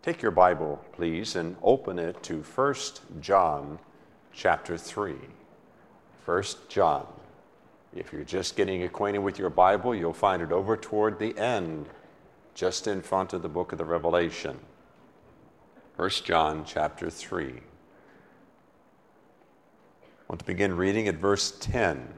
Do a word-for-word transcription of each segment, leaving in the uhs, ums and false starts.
Take your Bible, please, and open it to First John chapter three. First John. If you're just getting acquainted with your Bible, you'll find it over toward the end, just in front of the book of the Revelation. First John chapter three. I want to begin reading at verse ten.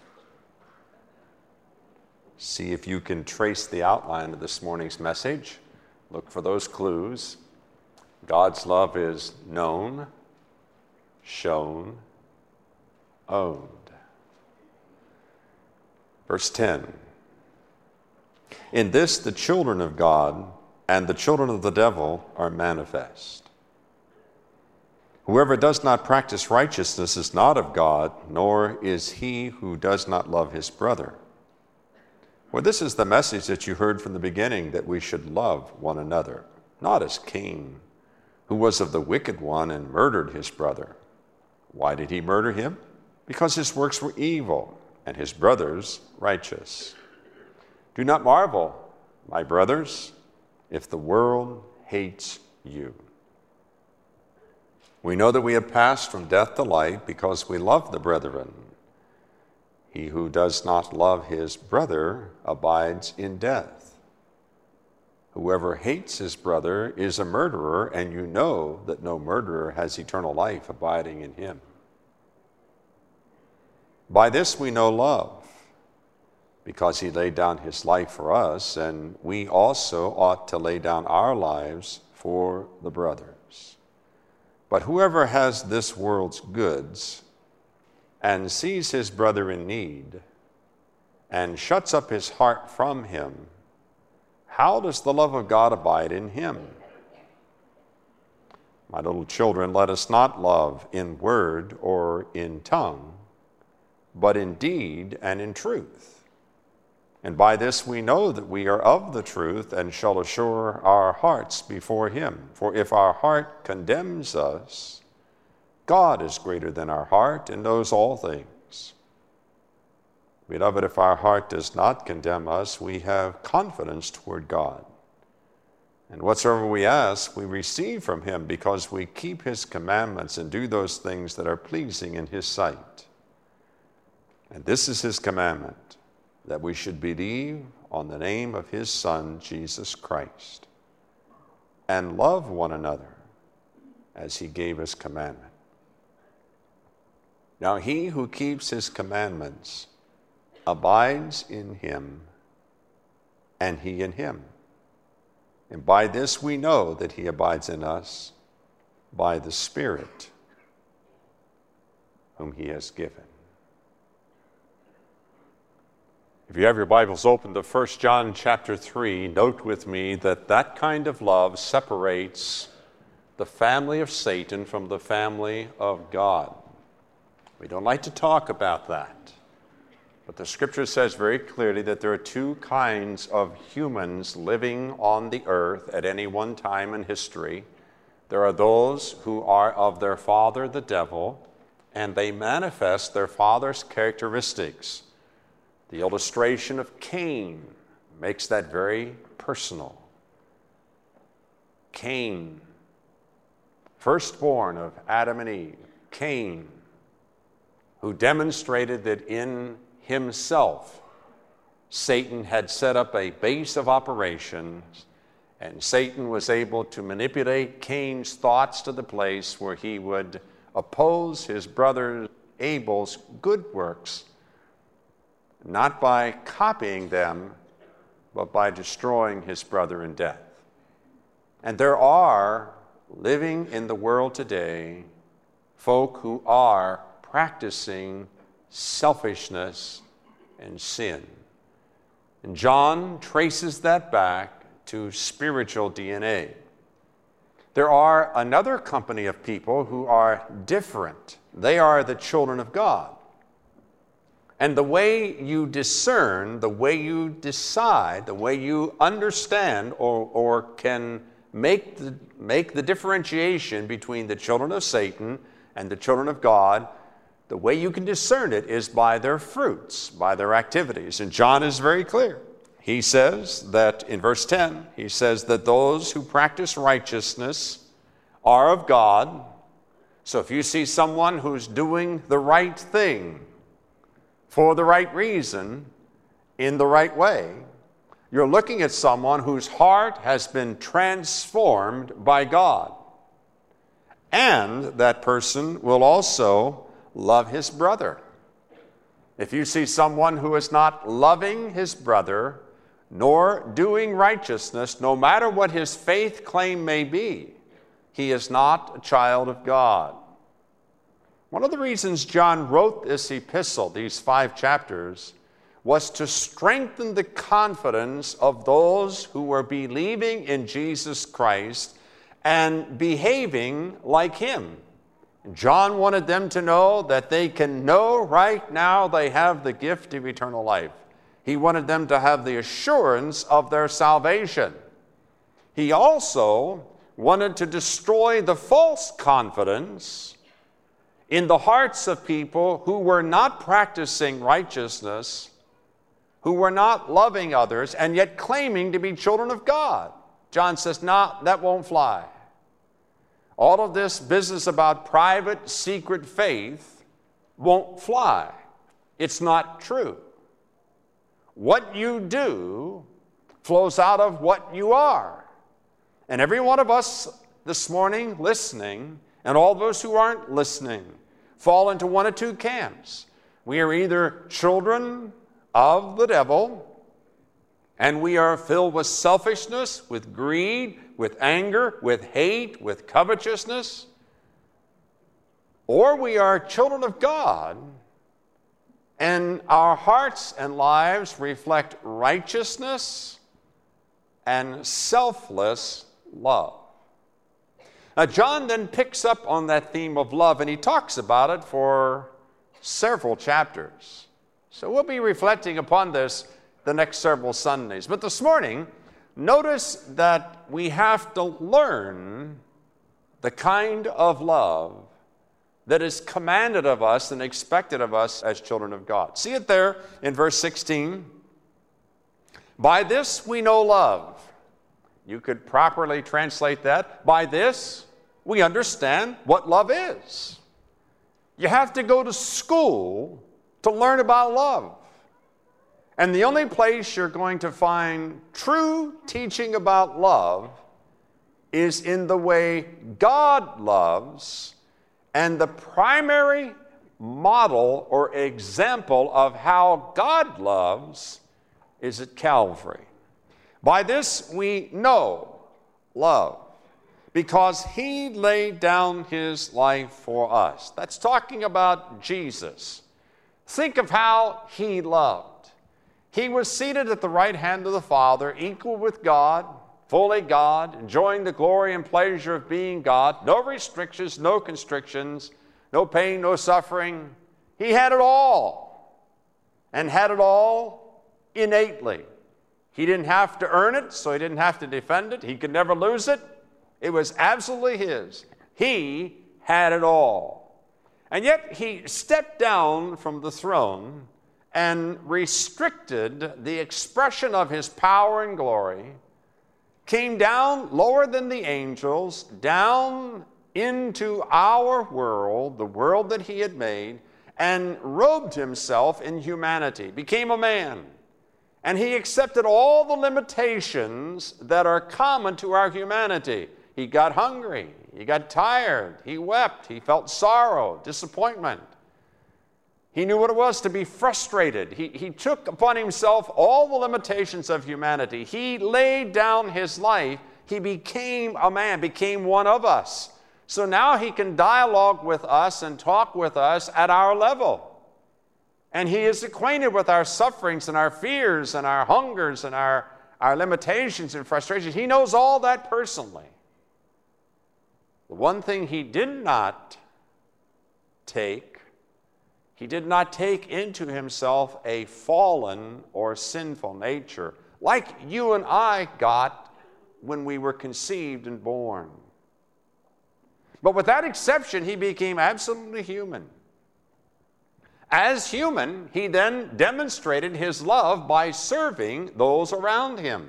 See if you can trace the outline of this morning's message. Look for those clues. God's love is known, shown, owned. Verse ten. In this the children of God and the children of the devil are manifest. Whoever does not practice righteousness is not of God, nor is he who does not love his brother. For this is the message that you heard from the beginning, that we should love one another, not as Cain, who was of the wicked one and murdered his brother. Why did he murder him? Because his works were evil and his brother's righteous. Do not marvel, my brothers, if the world hates you. We know that we have passed from death to light because we love the brethren. He who does not love his brother abides in death. Whoever hates his brother is a murderer, and you know that no murderer has eternal life abiding in him. By this we know love, because he laid down his life for us, and we also ought to lay down our lives for the brothers. But whoever has this world's goods and sees his brother in need and shuts up his heart from him, how does the love of God abide in him? My little children, let us not love in word or in tongue, but in deed and in truth. And by this we know that we are of the truth and shall assure our hearts before him. For if our heart condemns us, God is greater than our heart and knows all things. Beloved, if our heart does not condemn us, we have confidence toward God. And whatsoever we ask, we receive from him, because we keep his commandments and do those things that are pleasing in his sight. And this is his commandment, that we should believe on the name of his Son, Jesus Christ, and love one another as he gave us commandment. Now he who keeps his commandments abides in him, and he in him. And by this we know that he abides in us, by the Spirit whom he has given. If you have your Bibles open to First John chapter three, note with me that that kind of love separates the family of Satan from the family of God. We don't like to talk about that. But the Scripture says very clearly that there are two kinds of humans living on the earth at any one time in history. There are those who are of their father, the devil, and they manifest their father's characteristics. The illustration of Cain makes that very personal. Cain, firstborn of Adam and Eve, Cain, who demonstrated that in himself Satan had set up a base of operations, and Satan was able to manipulate Cain's thoughts to the place where he would oppose his brother Abel's good works, not by copying them, but by destroying his brother in death. And there are, living in the world today, folk who are practicing selfishness and sin. And John traces that back to spiritual D N A. There are another company of people who are different. They are the children of God. And the way you discern, the way you decide, the way you understand or, or can make the, make the differentiation between the children of Satan and the children of God, the way you can discern it is by their fruits, by their activities. And John is very clear. he says that in verse ten, he says that those who practice righteousness are of God. So if you see someone who's doing the right thing for the right reason, in the right way, you're looking at someone whose heart has been transformed by God. And that person will also love his brother. If you see someone who is not loving his brother, nor doing righteousness, no matter what his faith claim may be, he is not a child of God. One of the reasons John wrote this epistle, these five chapters, was to strengthen the confidence of those who were believing in Jesus Christ and behaving like him. John wanted them to know that they can know right now they have the gift of eternal life. He wanted them to have the assurance of their salvation. He also wanted to destroy the false confidence in the hearts of people who were not practicing righteousness, who were not loving others, and yet claiming to be children of God. John says, no, that won't fly. All of this business about private, secret faith won't fly. It's not true. What you do flows out of what you are. And every one of us this morning listening, and all those who aren't listening, fall into one of two camps. We are either children of the devil, and we are filled with selfishness, with greed, with anger, with hate, with covetousness, or we are children of God, and our hearts and lives reflect righteousness and selfless love. Now, John then picks up on that theme of love, and he talks about it for several chapters. So we'll be reflecting upon this the next several Sundays. But this morning, notice that we have to learn the kind of love that is commanded of us and expected of us as children of God. See it there in verse sixteen. By this we know love. You could properly translate that. By this we understand what love is. You have to go to school to learn about love. And the only place you're going to find true teaching about love is in the way God loves, and the primary model or example of how God loves is at Calvary. By this we know love, because he laid down his life for us. That's talking about Jesus. Think of how he loved. He was seated at the right hand of the Father, equal with God, fully God, enjoying the glory and pleasure of being God. No restrictions, no constrictions, no pain, no suffering. He had it all, and had it all innately. He didn't have to earn it, so he didn't have to defend it. He could never lose it. It was absolutely his. He had it all. And yet he stepped down from the throne and restricted the expression of his power and glory, came down lower than the angels, down into our world, the world that he had made, and robed himself in humanity, became a man. And he accepted all the limitations that are common to our humanity. He got hungry, he got tired, he wept, he felt sorrow, disappointment. He knew what it was to be frustrated. He, he took upon himself all the limitations of humanity. He laid down his life. He became a man, became one of us. So now he can dialogue with us and talk with us at our level. And he is acquainted with our sufferings and our fears and our hungers and our, our limitations and frustrations. He knows all that personally. The one thing he did not take, he did not take into himself a fallen or sinful nature, like you and I got when we were conceived and born. But with that exception, he became absolutely human. As human, he then demonstrated his love by serving those around him,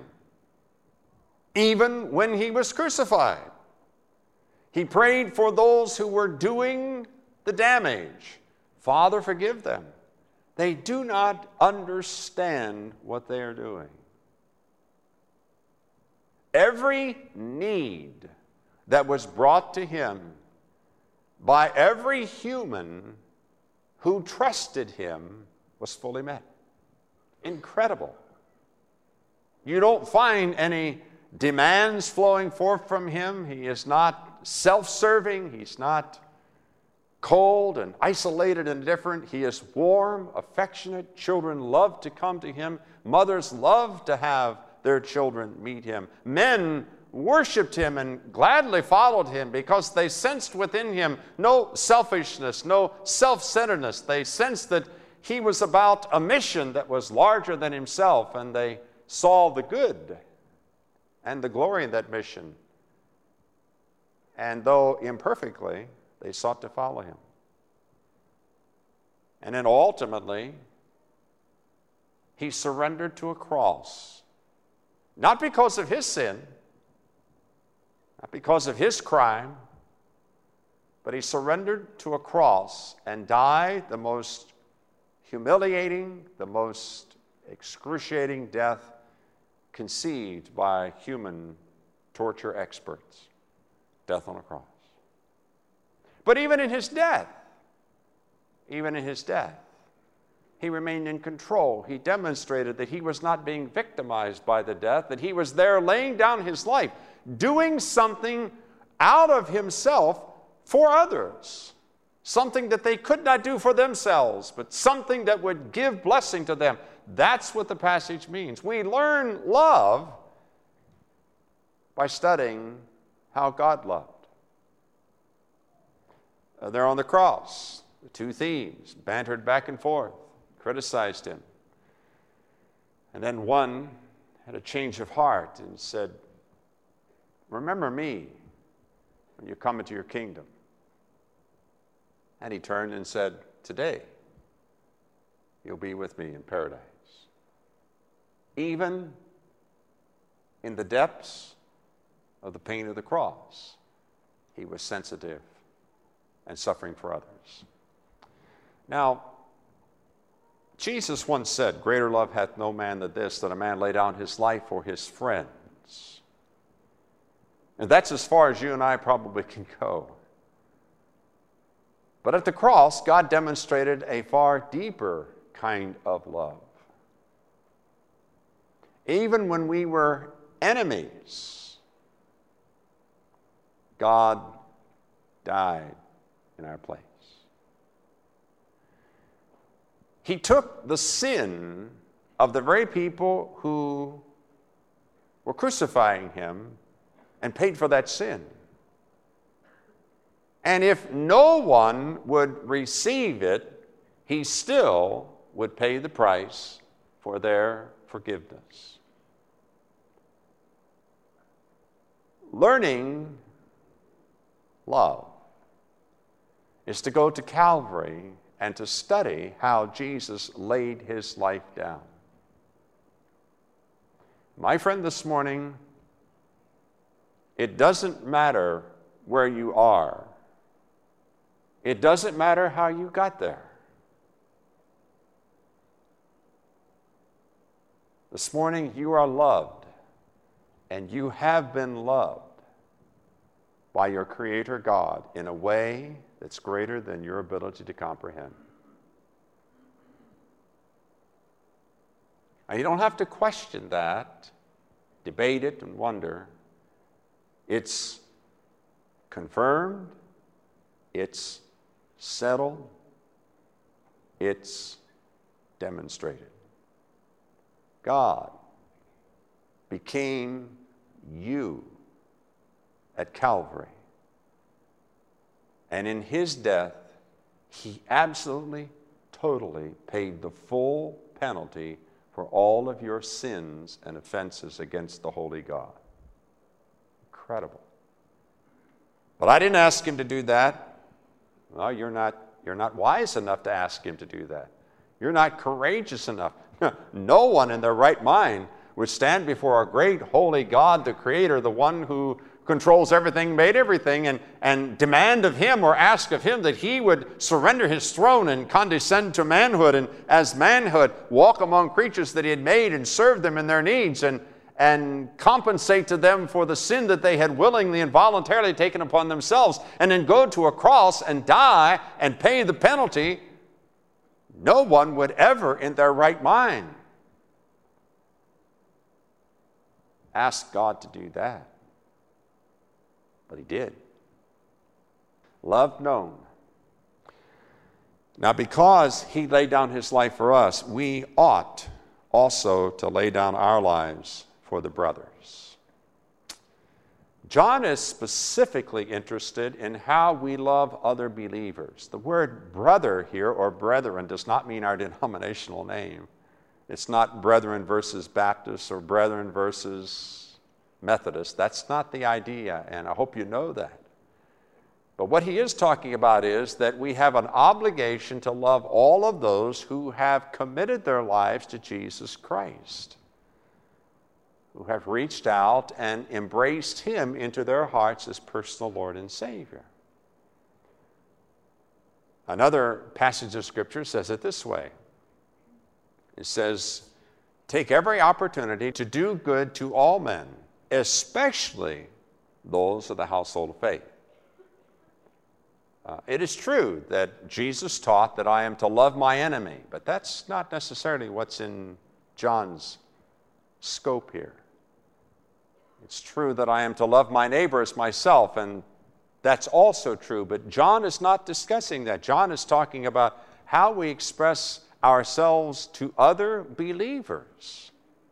even when he was crucified. He prayed for those who were doing the damage. Father, forgive them. They do not understand what they are doing. Every need that was brought to him by every human who trusted him was fully met. Incredible. You don't find any demands flowing forth from him. He is not self-serving. He's not cold and isolated and indifferent. He is warm, affectionate. Children love to come to him. Mothers love to have their children meet him. Men worshiped him and gladly followed him because they sensed within him no selfishness, no self-centeredness. They sensed that he was about a mission that was larger than himself, and they saw the good and the glory in that mission. And though imperfectly, they sought to follow him. And then ultimately, he surrendered to a cross. Not because of his sin, not because of his crime, but he surrendered to a cross and died the most humiliating, the most excruciating death conceived by human torture experts. Death on a cross. But even in his death, even in his death, he remained in control. He demonstrated that he was not being victimized by the death, that he was there laying down his life, doing something out of himself for others, something that they could not do for themselves, but something that would give blessing to them. That's what the passage means. We learn love by studying how God loved. Uh, there on the cross, the two thieves bantered back and forth, criticized him. And then one had a change of heart and said, remember me when you come into your kingdom. And he turned and said, today you'll be with me in paradise. Even in the depths of the pain of the cross, he was sensitive and suffering for others. Now, Jesus once said, greater love hath no man than this, that a man lay down his life for his friends. And that's as far as you and I probably can go. But at the cross, God demonstrated a far deeper kind of love. Even when we were enemies, God died in our place. He took the sin of the very people who were crucifying him and paid for that sin. And if no one would receive it, he still would pay the price for their forgiveness. Learning love is to go to Calvary and to study how Jesus laid his life down. My friend, this morning, it doesn't matter where you are. It doesn't matter how you got there. This morning, you are loved, and you have been loved by your Creator God in a way that's greater than your ability to comprehend. And you don't have to question that, debate it, and wonder. It's confirmed, it's settled, it's demonstrated. God became you at Calvary. And in his death, he absolutely, totally paid the full penalty for all of your sins and offenses against the holy God. Incredible. But I didn't ask him to do that. Well, you're not, You're not wise enough to ask him to do that. You're not courageous enough. No one in their right mind would stand before our great holy God, the Creator, the one who controls everything, made everything, and, and demand of him or ask of him that he would surrender his throne and condescend to manhood, and as manhood walk among creatures that he had made and serve them in their needs, and, and compensate to them for the sin that they had willingly and voluntarily taken upon themselves, and then go to a cross and die and pay the penalty. No one would ever in their right mind ask God to do that. But he did. Love known. Now, because he laid down his life for us, we ought also to lay down our lives for the brothers. John is specifically interested in how we love other believers. The word brother here, or brethren, does not mean our denominational name. It's not brethren versus Baptists or brethren versus Methodist. That's not the idea, and I hope you know that. But what he is talking about is that we have an obligation to love all of those who have committed their lives to Jesus Christ, who have reached out and embraced him into their hearts as personal Lord and Savior. Another passage of Scripture says it this way. It says, take every opportunity to do good to all men, especially those of the household of faith. Uh, it is true that Jesus taught that I am to love my enemy, but that's not necessarily what's in John's scope here. It's true that I am to love my neighbor as myself, and that's also true, but John is not discussing that. John is talking about how we express ourselves to other believers.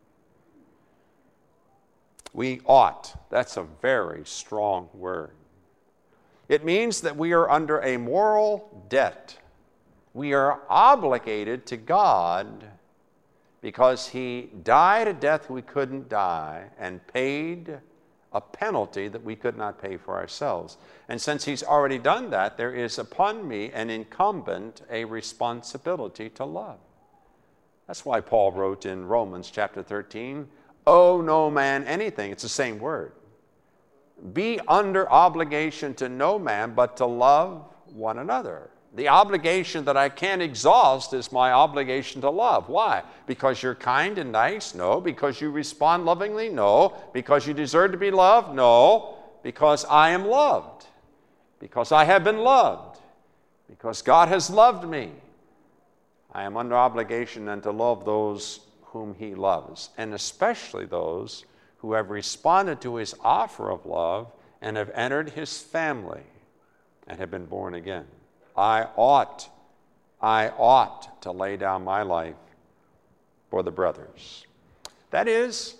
We ought. That's a very strong word. It means that we are under a moral debt. We are obligated to God because he died a death we couldn't die and paid a penalty that we could not pay for ourselves. And since he's already done that, there is upon me an incumbent, a responsibility to love. That's why Paul wrote in Romans chapter thirteen, owe no man anything. It's the same word. Be under obligation to no man, but to love one another. The obligation that I can't exhaust is my obligation to love. Why? Because you're kind and nice? No. Because you respond lovingly? No. Because you deserve to be loved? No. Because I am loved. Because I have been loved. Because God has loved me. I am under obligation then to love those whom he loves, and especially those who have responded to his offer of love and have entered his family and have been born again. I ought, I ought to lay down my life for the brothers. That is,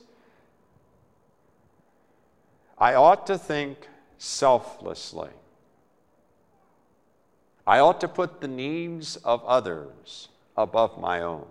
I ought to think selflessly. I ought to put the needs of others above my own.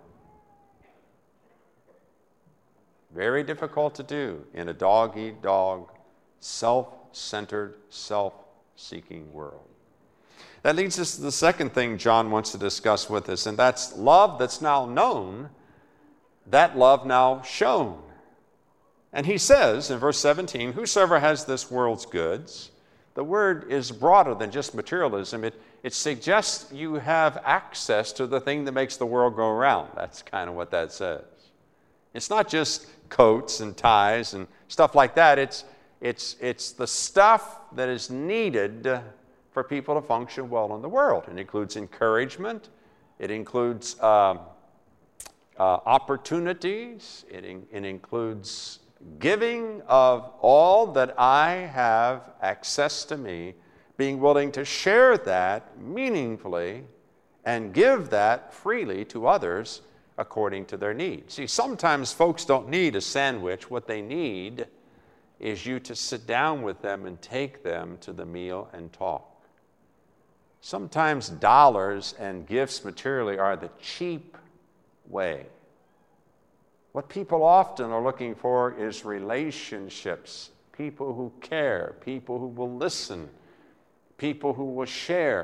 Very difficult to do in a dog-eat-dog, self-centered, self-seeking world. That leads us to the second thing John wants to discuss with us, and that's love that's now known, that love now shown. And he says in verse seventeen, whosoever has this world's goods, the word is broader than just materialism. It, it suggests you have access to the thing that makes the world go around. That's kind of what that says. It's not just coats and ties and stuff like that. It's, it's, it's the stuff that is needed for people to function well in the world. It includes encouragement. It includes uh, uh, opportunities. It, in, it includes giving of all that I have access to me, being willing to share that meaningfully and give that freely to others according to their needs. See, sometimes folks don't need a sandwich. What they need is you to sit down with them and take them to the meal and talk. Sometimes dollars and gifts materially are the cheap way. What people often are looking for is relationships, people who care, people who will listen, people who will share.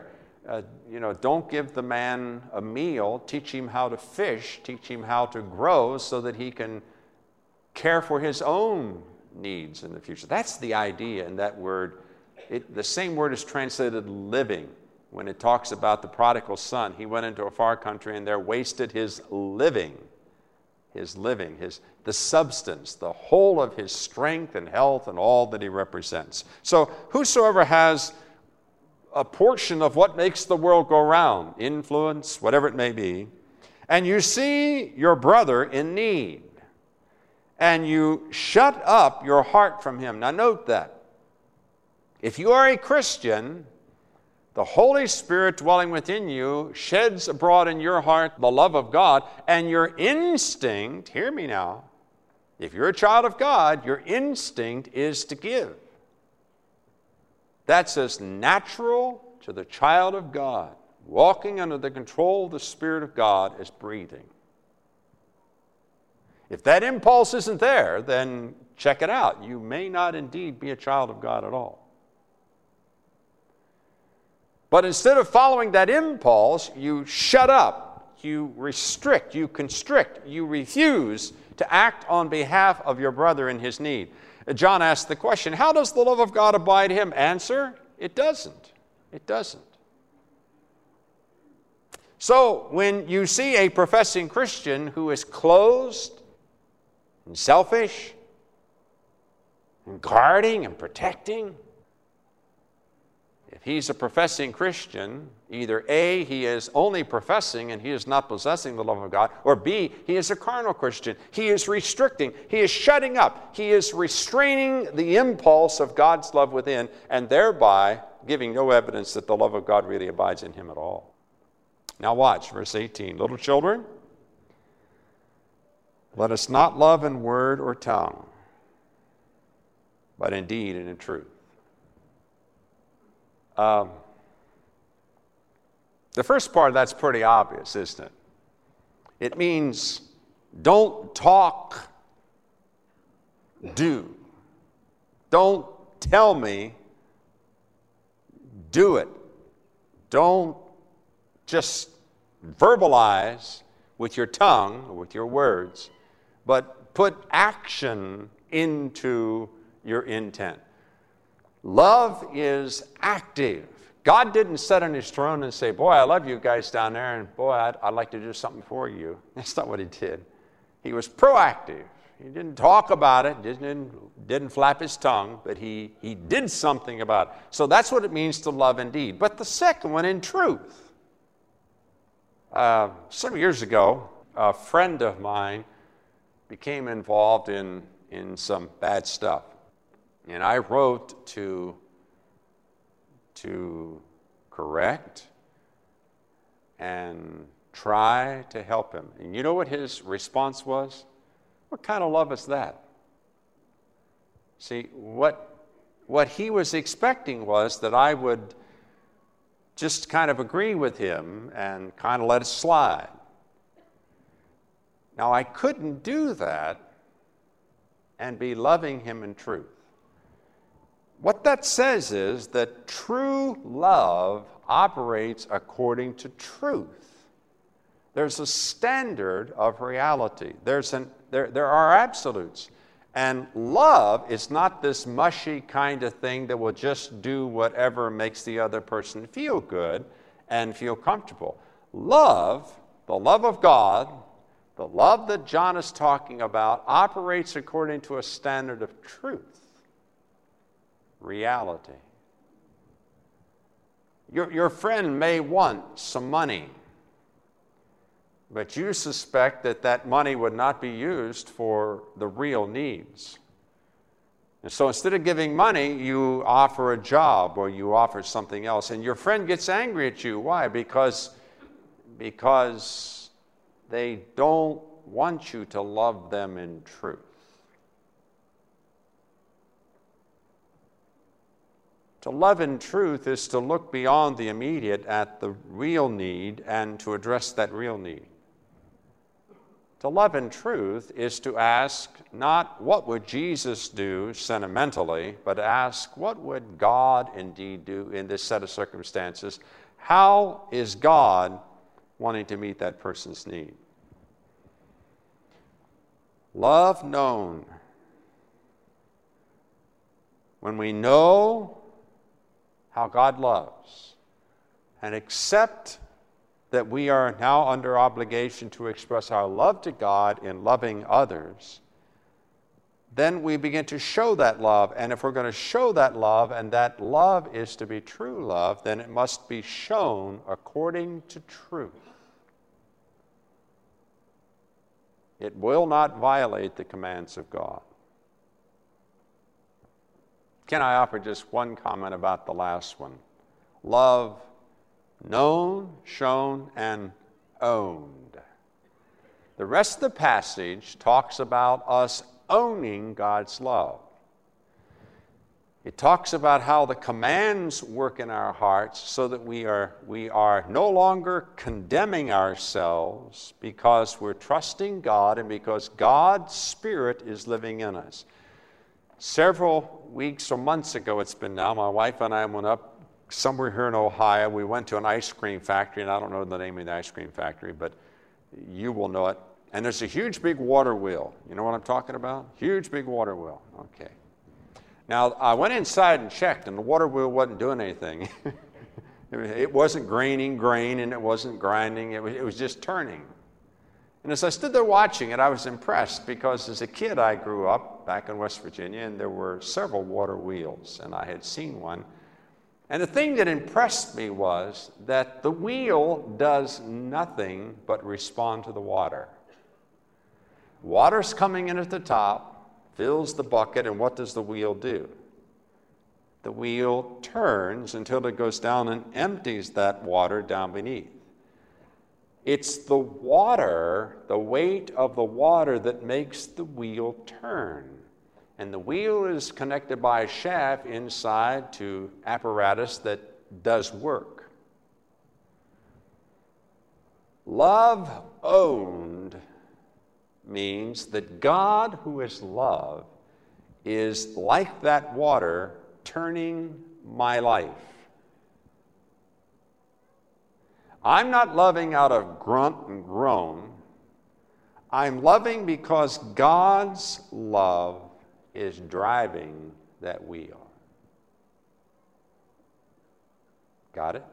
uh, you know, don't give the man a meal. Teach him how to fish. Teach him how to grow so that he can care for his own needs in the future. That's the idea in that word. It, the same word is translated living. When it talks about the prodigal son, he went into a far country and there wasted his living, his living, his the substance, the whole of his strength and health and all that he represents. So whosoever has a portion of what makes the world go round, influence, whatever it may be, and you see your brother in need, and you shut up your heart from him. Now note that. If you are a Christian, the Holy Spirit dwelling within you sheds abroad in your heart the love of God, and your instinct, hear me now, if you're a child of God, your instinct is to give. That's as natural to the child of God, walking under the control of the Spirit of God, as breathing. If that impulse isn't there, then check it out. You may not indeed be a child of God at all. But instead of following that impulse, you shut up, you restrict, you constrict, you refuse to act on behalf of your brother in his need. John asked the question, how does the love of God abide in him? Answer, it doesn't. It doesn't. So when you see a professing Christian who is closed and selfish and guarding and protecting, if he's a professing Christian, either A, he is only professing and he is not possessing the love of God, or B, he is a carnal Christian. He is restricting, he is shutting up, he is restraining the impulse of God's love within, and thereby giving no evidence that the love of God really abides in him at all. Now watch, verse eighteen. Little children, let us not love in word or tongue, but in deed and in truth. Um, the first part of that's pretty obvious, isn't it? It means don't talk, do. Don't tell me, do it. Don't just verbalize with your tongue or with your words, but put action into your intent. Love is active. God didn't sit on his throne and say, boy, I love you guys down there, and boy, I'd, I'd like to do something for you. That's not what he did. He was proactive. He didn't talk about it, didn't, didn't flap his tongue, but he, he did something about it. So that's what it means to love indeed. But the second one, in truth. Uh, some years ago, a friend of mine became involved in, in some bad stuff. And I wrote to, to correct and try to help him. And you know what his response was? What kind of love is that? See, what, what he was expecting was that I would just kind of agree with him and kind of let it slide. Now, I couldn't do that and be loving him in truth. What that says is that true love operates according to truth. There's a standard of reality. There's an, there, there are absolutes. And love is not this mushy kind of thing that will just do whatever makes the other person feel good and feel comfortable. Love, the love of God, the love that John is talking about, operates according to a standard of truth. Reality. Your, your friend may want some money, but you suspect that that money would not be used for the real needs. And so instead of giving money, you offer a job or you offer something else. And your friend gets angry at you. Why? Because, because they don't want you to love them in truth. To love in truth is to look beyond the immediate at the real need and to address that real need. To love in truth is to ask not what would Jesus do sentimentally, but ask what would God indeed do in this set of circumstances. How is God wanting to meet that person's need? Love known. When we know how God loves and accept that we are now under obligation to express our love to God in loving others, then we begin to show that love. And if we're going to show that love, and that love is to be true love, then it must be shown according to truth. It will not violate the commands of God. Can I offer just one comment about the last one? Love known, shown, and owned. The rest of the passage talks about us owning God's love. It talks about how the commands work in our hearts so that we are, we are no longer condemning ourselves because we're trusting God and because God's Spirit is living in us. Several weeks or months ago, it's been now, my wife and I went up somewhere here in Ohio. We went to an ice cream factory, and I don't know the name of the ice cream factory, but you will know it. And there's a huge big water wheel. You know what I'm talking about? Huge big water wheel. Okay. Now, I went inside and checked, and the water wheel wasn't doing anything. It wasn't graining grain, and it wasn't grinding. It was, it was just turning. And as I stood there watching it, I was impressed because as a kid I grew up back in West Virginia, and there were several water wheels, and I had seen one. And the thing that impressed me was that the wheel does nothing but respond to the water. Water's coming in at the top, fills the bucket, and what does the wheel do? The wheel turns until it goes down and empties that water down beneath. It's the water, the weight of the water, that makes the wheel turn. And the wheel is connected by a shaft inside to apparatus that does work. Love owned means that God, who is love, is like that water turning my life. I'm not loving out of grunt and groan. I'm loving because God's love is driving that wheel. Got it?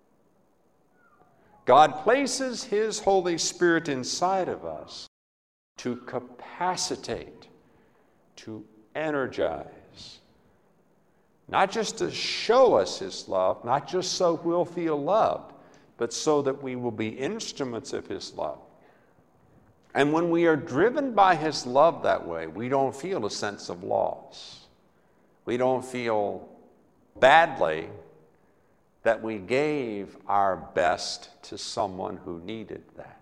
God places His Holy Spirit inside of us to capacitate, to energize, not just to show us His love, not just so we'll feel loved, but so that we will be instruments of His love. And when we are driven by His love that way, we don't feel a sense of loss. We don't feel badly that we gave our best to someone who needed that.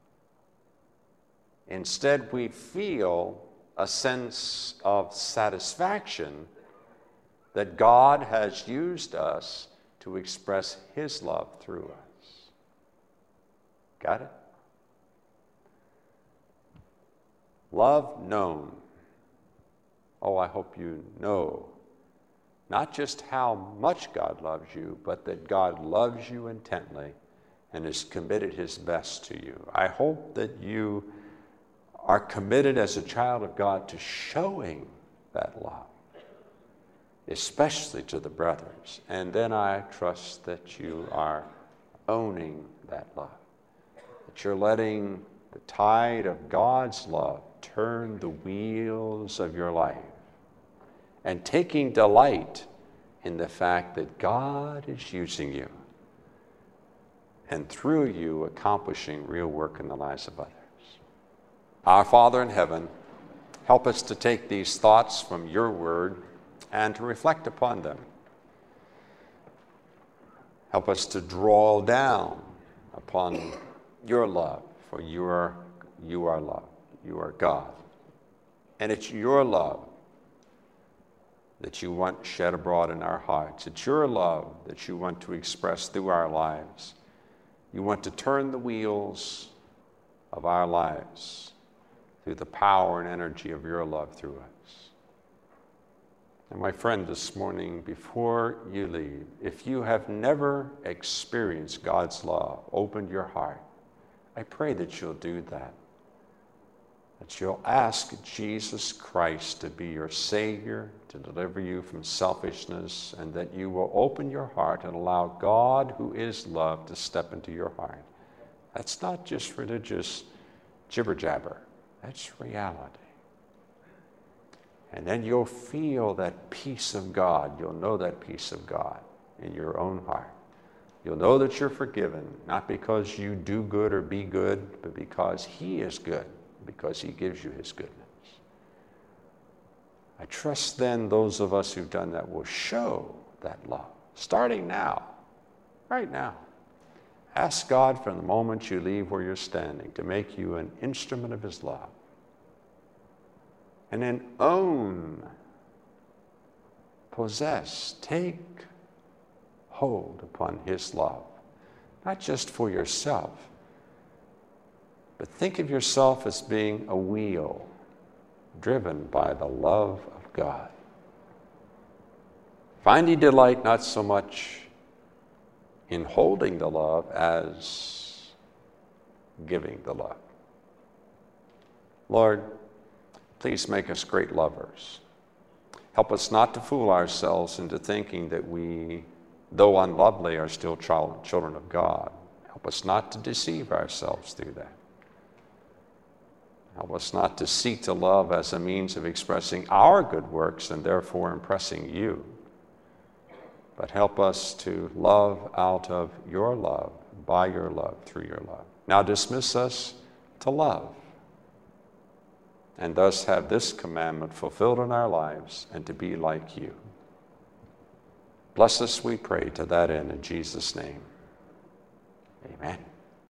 Instead, we feel a sense of satisfaction that God has used us to express His love through us. Got it? Love known. Oh, I hope you know not just how much God loves you, but that God loves you intently and has committed His best to you. I hope that you are committed as a child of God to showing that love, especially to the brothers. And then I trust that you are owning that love, that you're letting the tide of God's love turn the wheels of your life, and taking delight in the fact that God is using you and through you accomplishing real work in the lives of others. Our Father in heaven, help us to take these thoughts from your word and to reflect upon them. Help us to draw down upon your love, for you are, you are love. You are God. And it's your love that you want shed abroad in our hearts. It's your love that you want to express through our lives. You want to turn the wheels of our lives through the power and energy of your love through us. And my friend, this morning, before you leave, if you have never experienced God's love, opened your heart, I pray that you'll do that. That you'll ask Jesus Christ to be your Savior, to deliver you from selfishness, and that you will open your heart and allow God, who is love, to step into your heart. That's not just religious jibber-jabber. That's reality. And then you'll feel that peace of God. You'll know that peace of God in your own heart. You'll know that you're forgiven, not because you do good or be good, but because He is good, because He gives you His goodness. I trust then those of us who've done that will show that love, starting now, right now. Ask God from the moment you leave where you're standing to make you an instrument of His love. And then own, possess, take hold upon His love, not just for yourself, but think of yourself as being a wheel driven by the love of God. Finding delight not so much in holding the love as giving the love. Lord, please make us great lovers. Help us not to fool ourselves into thinking that we, though unlovely, are still child, children of God. Help us not to deceive ourselves through that. Help us not to seek to love as a means of expressing our good works and therefore impressing you. But help us to love out of your love, by your love, through your love. Now dismiss us to love, and thus have this commandment fulfilled in our lives and to be like you. Bless us, we pray, to that end in Jesus' name. Amen.